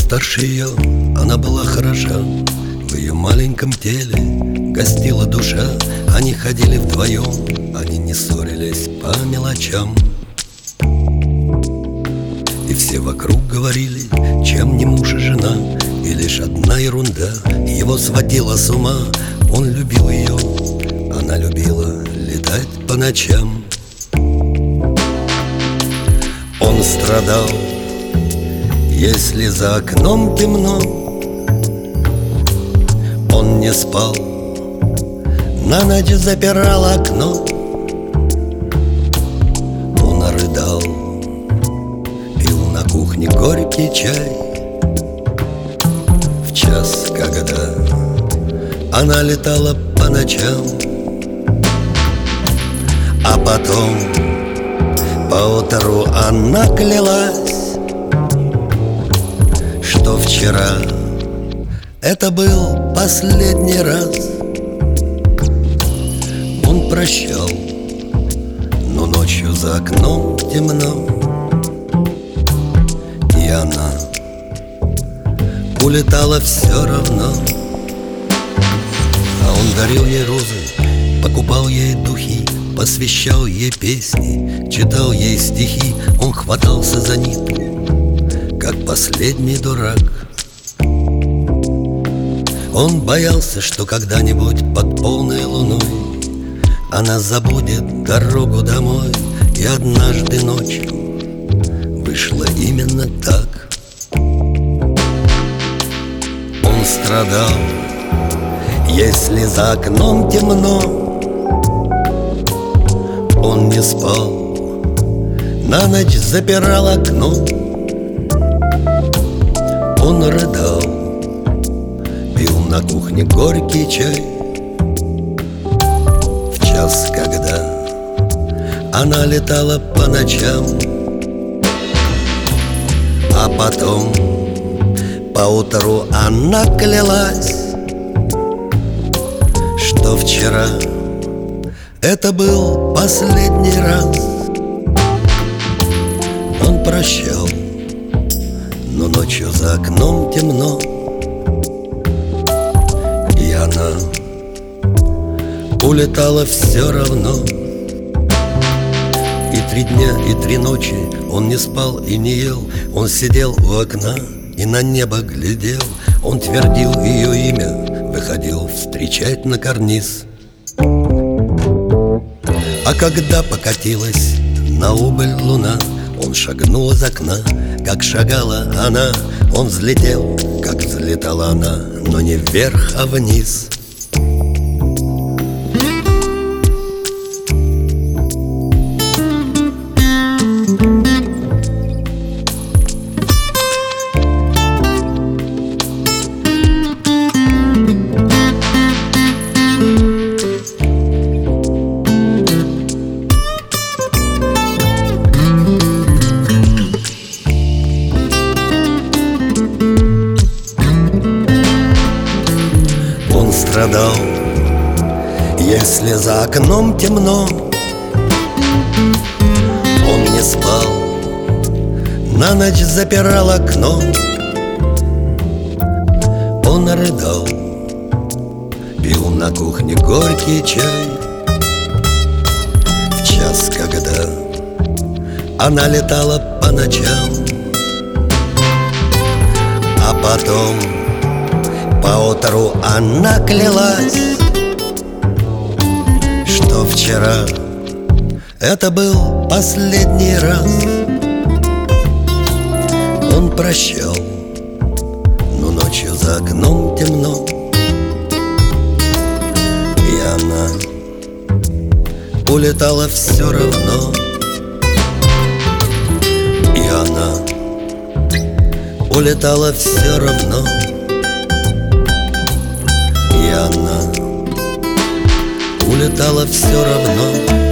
старше ее, она была хороша. В ее маленьком теле гостила душа. Они ходили вдвоем, они не ссорились по мелочам. И все вокруг говорили, чем не муж и жена. И лишь одна ерунда его сводила с ума. Он любил ее, она любила летать по ночам. Он страдал, если за окном темно. Он не спал, на ночь запирал окно. Он рыдал, пил на кухне горький чай. В час, когда она летала по ночам. А потом поутру она клялась, что вчера это был последний раз. Он прощал, но ночью за окном темно. И она улетала все равно. А он дарил ей розы, покупал ей духи, посвящал ей песни, читал ей стихи. Он хватался за нитку, как последний дурак. Он боялся, что когда-нибудь под полной луной она забудет дорогу домой. И однажды ночью вышло именно так. Он страдал, если за окном темно. Он не спал, на ночь запирал окно. Он рыдал, пил на кухне горький чай. В час, когда она летала по ночам. А потом поутру она клялась, что вчера это был последний раз. Он прощал, но ночью за окном темно. И она улетала все равно. И 3 дня, и 3 ночи он не спал и не ел. Он сидел у окна и на небо глядел. Он твердил ее имя, выходил встречать на карниз. А когда покатилась на убыль луна, он шагнул из окна, как шагала она. Он взлетел, как взлетала она, но не вверх, а вниз. Страдал, если за окном темно. Он не спал, на ночь запирал окно. Он рыдал, пил на кухне горький чай. В час, когда она летала по ночам. А потом поутру она клялась, что вчера это был последний раз. Он прощал, но ночью за окном темно. И она улетала все равно. И она улетала все равно. И она улетала все равно.